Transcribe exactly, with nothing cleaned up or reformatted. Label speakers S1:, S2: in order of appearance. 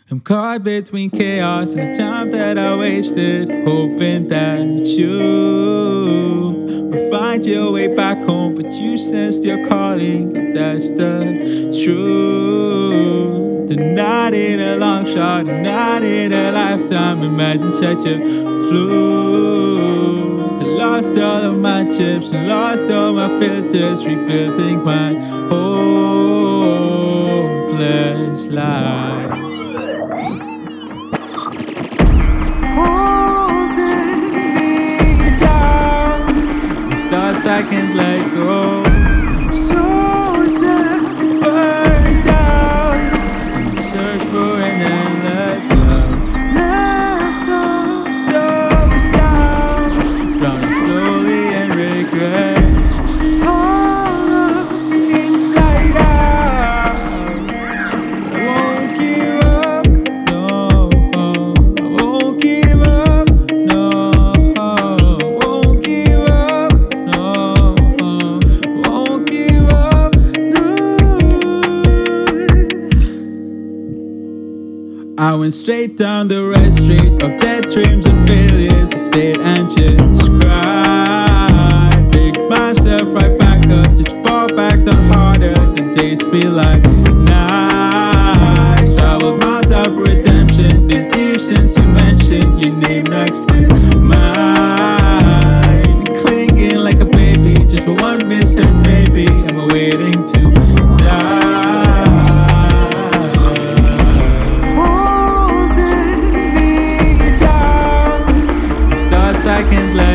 S1: I'm caught between chaos and the time that I wasted, hoping that you will find your way back home. But you sensed your calling, and that's the truth. The not in a long shot, and not in a lifetime. Imagine such a fluke. I lost all of my chips and lost all my filters, rebuilding my hopeless life. Holding me down, these thoughts I can't let go. So damn burned out in the search for an endless love. Left all those doubts, drowning slowly in regret. Hollow inside out, but I won't give up. No, I won't give up. No, I won't give up. No, I won't give up. No. I went straight down the red street of dead dreams and failures. Stayed and just cried. Picked myself right back up, just fall back down harder. The days feel like nights. Traveled miles out for redemption. Been here since you mentioned your name next to mine. Clinging like a baby, just for one misheard maybe. I'm waiting to die. Holding me down, these thoughts I can't let